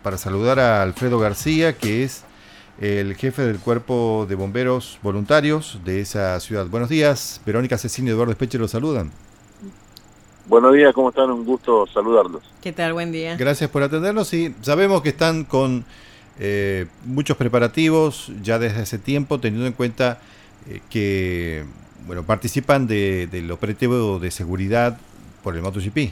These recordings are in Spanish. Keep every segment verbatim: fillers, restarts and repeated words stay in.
para saludar a Alfredo García, que es el jefe del Cuerpo de Bomberos Voluntarios de esa ciudad. Buenos días, Verónica Cecina y Eduardo Espeche los saludan. Buenos días, ¿cómo están? Un gusto saludarlos. ¿Qué tal? Buen día. Gracias por atendernos y sabemos que están con eh, muchos preparativos ya desde hace tiempo, teniendo en cuenta eh, que bueno participan de, del operativo de seguridad por el MotoGP.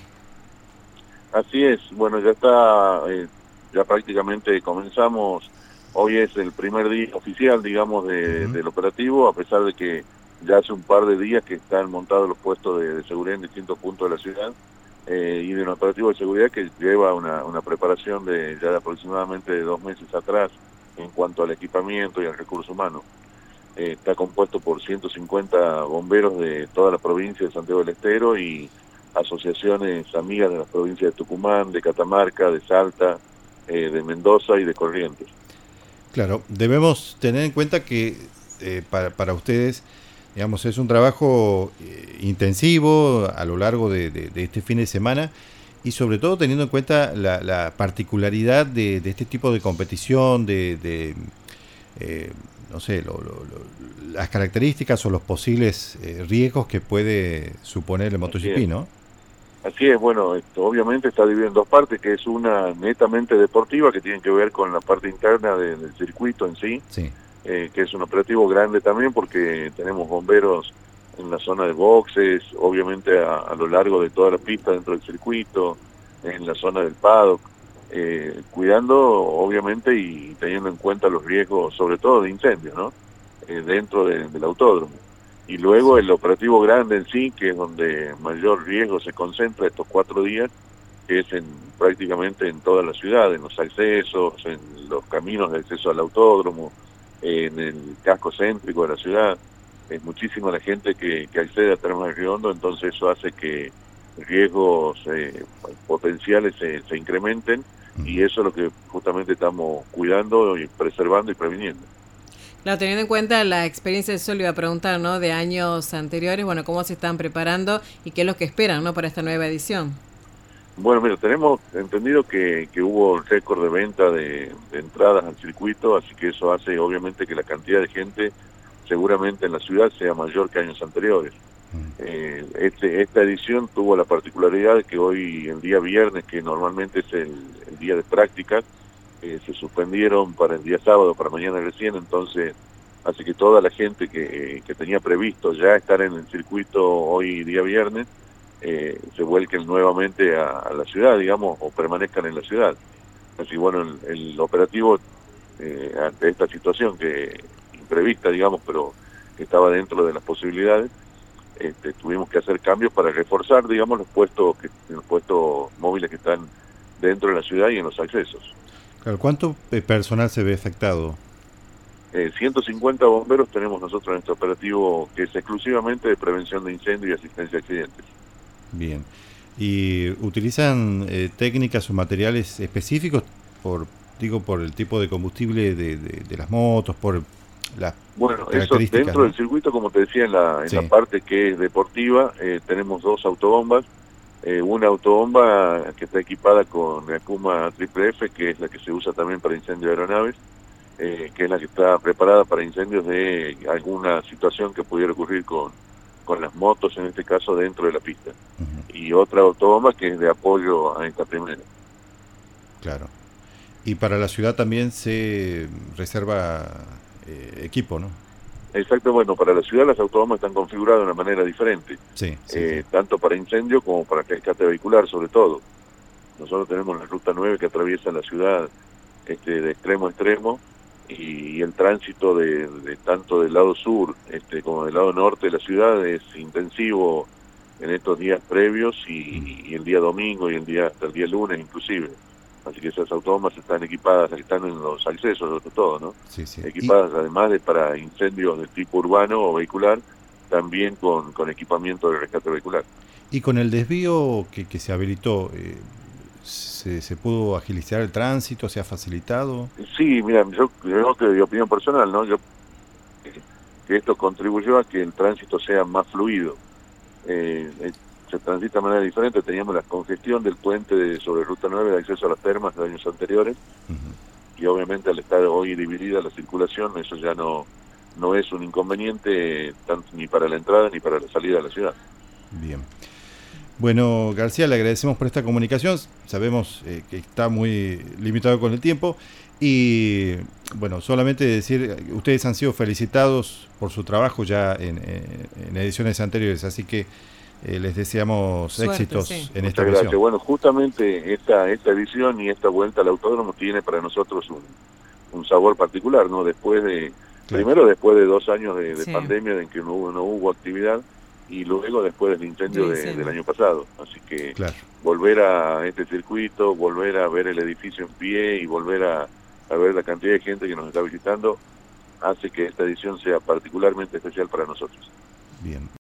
Así es, bueno, ya está, eh, ya prácticamente comenzamos, hoy es el primer día oficial, digamos, de, uh-huh. del operativo, a pesar de que ya hace un par de días que están montados los puestos de, de seguridad en distintos puntos de la ciudad, eh, y de un operativo de seguridad que lleva una, una preparación de ya de aproximadamente dos meses atrás en cuanto al equipamiento y al recurso humano. Eh, está compuesto por ciento cincuenta bomberos de toda la provincia de Santiago del Estero y asociaciones amigas de las provincias de Tucumán, de Catamarca, de Salta, eh, de Mendoza y de Corrientes. Claro, debemos tener en cuenta que eh, para, para ustedes, digamos, es un trabajo eh, intensivo a lo largo de, de, de este fin de semana y sobre todo teniendo en cuenta la, la particularidad de, de este tipo de competición, de, de eh, no sé, lo, lo, lo, las características o los posibles eh, riesgos que puede suponer el MotoGP, ¿no? Así es, bueno, esto obviamente está dividido en dos partes, que es una netamente deportiva, que tiene que ver con la parte interna de, del circuito en sí, sí. Eh, que es un operativo grande también porque tenemos bomberos en la zona de boxes, obviamente a, a lo largo de toda la pista dentro del circuito, en la zona del paddock, eh, cuidando obviamente y teniendo en cuenta los riesgos, sobre todo de incendios, ¿no? Eh, dentro de, del autódromo. Y luego el operativo grande en sí, que es donde mayor riesgo se concentra estos cuatro días, que es en prácticamente en toda la ciudad, en los accesos, en los caminos de acceso al autódromo, en el casco céntrico de la ciudad. Es muchísima la gente que, que accede a Termas de Río Hondo, entonces eso hace que riesgos eh, potenciales se, se incrementen, uh-huh. y eso es lo que justamente estamos cuidando y preservando y previniendo. Claro, teniendo en cuenta la experiencia, eso le iba a preguntar, ¿no? De años anteriores, bueno, ¿cómo se están preparando y qué es lo que esperan, ¿no? Para esta nueva edición. Bueno, mira, tenemos entendido que, que hubo récord de venta de, de entradas al circuito, así que eso hace obviamente que la cantidad de gente seguramente en la ciudad sea mayor que años anteriores. Eh, este, esta edición tuvo la particularidad de que hoy, el día viernes, que normalmente es el, el día de prácticas, eh, se suspendieron para el día sábado, para mañana recién, entonces hace que toda la gente que, que tenía previsto ya estar en el circuito hoy día viernes, eh, se vuelquen nuevamente a, a la ciudad, digamos, o permanezcan en la ciudad. Así bueno, el, el operativo, eh, ante esta situación que imprevista, digamos, pero que estaba dentro de las posibilidades, este, tuvimos que hacer cambios para reforzar, digamos, los puestos que, los puestos móviles que están dentro de la ciudad y en los accesos. Claro, ¿cuánto personal se ve afectado? Eh, ciento cincuenta bomberos tenemos nosotros en este operativo, que es exclusivamente de prevención de incendio y asistencia a accidentes. Bien. ¿Y utilizan eh, técnicas o materiales específicos por, digo, por el tipo de combustible de, de, de las motos, por las Bueno, eso dentro, ¿no?, del circuito, como te decía, en la, en sí. la parte que es deportiva, eh, tenemos dos autobombas. Eh, una autobomba que está equipada con Akuma Triple F, que es la que se usa también para incendios de aeronaves, eh, que es la que está preparada para incendios de alguna situación que pudiera ocurrir con, con las motos, en este caso dentro de la pista. Uh-huh. Y otra autobomba que es de apoyo a esta primera. Claro. Y para la ciudad también se reserva eh, equipo, ¿no? Exacto, bueno, para la ciudad las autobombas están configuradas de una manera diferente, sí, sí, eh, sí. tanto para incendio como para rescate vehicular, sobre todo. Nosotros tenemos la ruta nueve que atraviesa la ciudad este, de extremo a extremo, y, y el tránsito de, de tanto del lado sur este, como del lado norte de la ciudad es intensivo en estos días previos y, y el día domingo y el día hasta el día lunes inclusive. Así que esas autobombas están equipadas, están en los accesos, sobre todo, ¿no? Sí, sí. Equipadas y... además de para incendios de tipo urbano o vehicular, también con, con equipamiento de rescate vehicular. Y con el desvío que, que se habilitó, eh, ¿se, ¿se pudo agilizar el tránsito? ¿Se ha facilitado? Sí, mira, yo creo que de opinión personal, ¿no? Yo, que esto contribuyó a que el tránsito sea más fluido. Eh, eh, se transita de manera diferente. Teníamos la congestión del puente de, sobre Ruta nueve de acceso a las termas de años anteriores, uh-huh. y obviamente al estar hoy dividida la circulación, eso ya no, no es un inconveniente tanto ni para la entrada ni para la salida de la ciudad. Bien. Bueno, García, le agradecemos por esta comunicación. Sabemos eh, que está muy limitado con el tiempo y, bueno, solamente decir, ustedes han sido felicitados por su trabajo ya en, en ediciones anteriores, así que eh, les deseamos Suerte, éxitos sí. en Muchas esta gracias. edición. Bueno, justamente esta esta edición y esta vuelta al autódromo tiene para nosotros un, un sabor particular, ¿no? Después de, claro. primero después de dos años de, de sí. pandemia en que no hubo, no hubo actividad, y luego después del incendio sí, de, sí. del año pasado. Así que claro. volver a este circuito, volver a ver el edificio en pie y volver a, a ver la cantidad de gente que nos está visitando, hace que esta edición sea particularmente especial para nosotros. Bien.